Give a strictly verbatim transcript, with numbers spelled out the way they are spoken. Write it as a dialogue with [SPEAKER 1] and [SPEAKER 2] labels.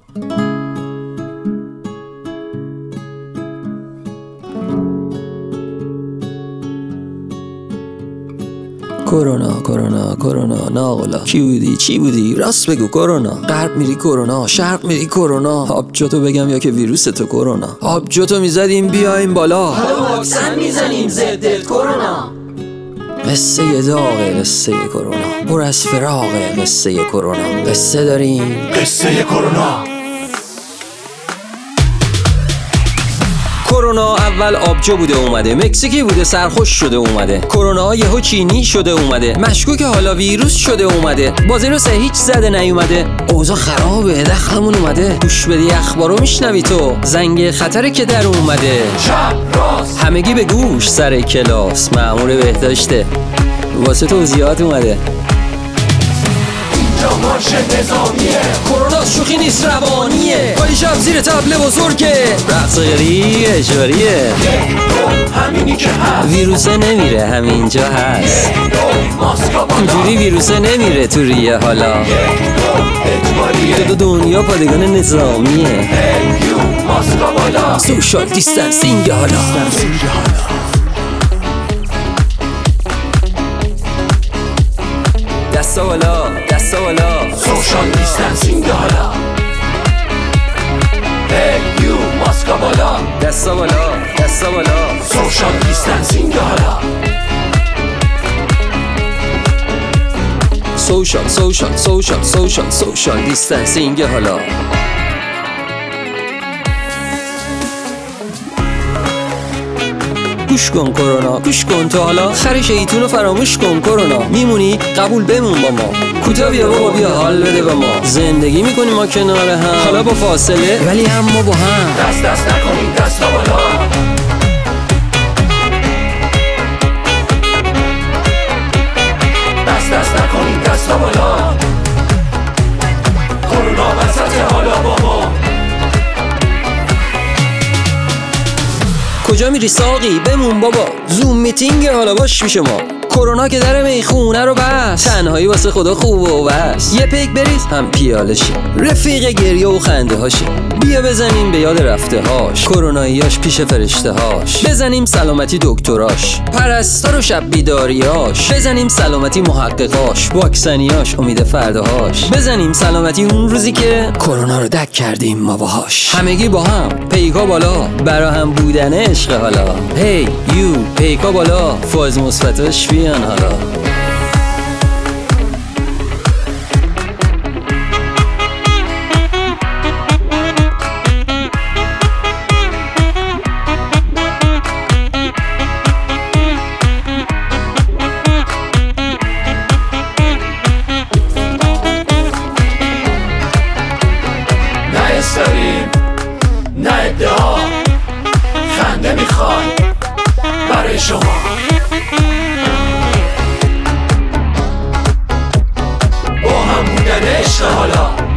[SPEAKER 1] کرونا کرونا کرونا ناقلا کی بودی چی بودی راست بگو کرونا. غرب میری کرونا، شرق میری کرونا. آبجوتو بگم یا که ویروس تو کرونا. آبجوتو میزدیم بیایم بالا،
[SPEAKER 2] حالا واکسن میزنیم ضد کرونا.
[SPEAKER 1] قصه داغ قصه کرونا، پر از فراغ قصه کرونا. قصه داریم
[SPEAKER 3] قصه کرونا.
[SPEAKER 1] کرونا اول آبجو بوده اومده، مکزیکی بوده سرخوش شده اومده. کرونا یهو چینی شده اومده، مشکوک حالا ویروس شده اومده. بازیروس هیچ زده نیومده، اوضاع خرابه دخلمون اومده. گوش بدی اخبارو میشنوی تو، زنگ خطره که در اومده.
[SPEAKER 3] چپ راست
[SPEAKER 1] همگی به گوش سر کلاس، مأمور بهداشته واسه توضیحات اومده.
[SPEAKER 3] اینجا مارش نظامیه،
[SPEAKER 1] کرونا شوخی نیست روانیه. پای شب زیر تبل بزرگه، رقص غری اجباریه.
[SPEAKER 3] همینی که هست،
[SPEAKER 1] ویروسه نمیره همینجا هست.
[SPEAKER 3] ماسکا بالا،
[SPEAKER 1] اینجوری ویروسه نمیره تو ریه حالا.
[SPEAKER 3] اجباریه.
[SPEAKER 1] دو دنیا پادگان نظامیه.
[SPEAKER 3] هیو ماسکا بالا،
[SPEAKER 1] سوشال دیستنسینگ حالا. دستا بالا دستا بالا،
[SPEAKER 3] سوشال دیستنسینگ حالا. هیو ماسکا بالا،
[SPEAKER 1] دستا بالا دستا بالا.
[SPEAKER 3] سوشال دیستنسینگ حالا.
[SPEAKER 1] سوشال سوشال سوشال سوشال سوشال دیستنسینگ حالا. گوش کن کرونا، گوش کن تو حالا. خر شیطونو فراموش کن کرونا. میمونی قبول بمون با ما، کوتا بیا بابا بیا حال بده با ما. زندگی میکنیم ما کنار هم، حالا با فاصله ولی اما با هم.
[SPEAKER 3] دست دست نکنید دستا بالا، دست دست نکنید دستا بالا. کرونا وسط حالا با ما.
[SPEAKER 1] کجا میری ساقی بمون بابا، زوم میتینگ حالا باش پیش ما. کرونا که در میخونه رو بس، تنهایی واسه خدا خوب و بس. یه پیک بریز هم پیاله شی، رفیق گریه و خنده هاشی. بیا بزنیم به یاد رفته هاش، کروناییاش پیش فرشته هاش. بزنیم سلامتی دکتراش، پرستار و شب بیداریاش. بزنیم سلامتی محققاش، واکسنیاش امید فرداهاش. بزنیم سلامتی اون روزی که کرونا رو دک کردیم ما باهاش. همگی با هم پیکا بالا، برا هم بودن عشق حالا. هی یو پیکا بالا، فاز مثبتاش بیان حالا.
[SPEAKER 3] نه استریم نه ادعا، خنده میخوای برای شما. با هم بودن عشق حالا.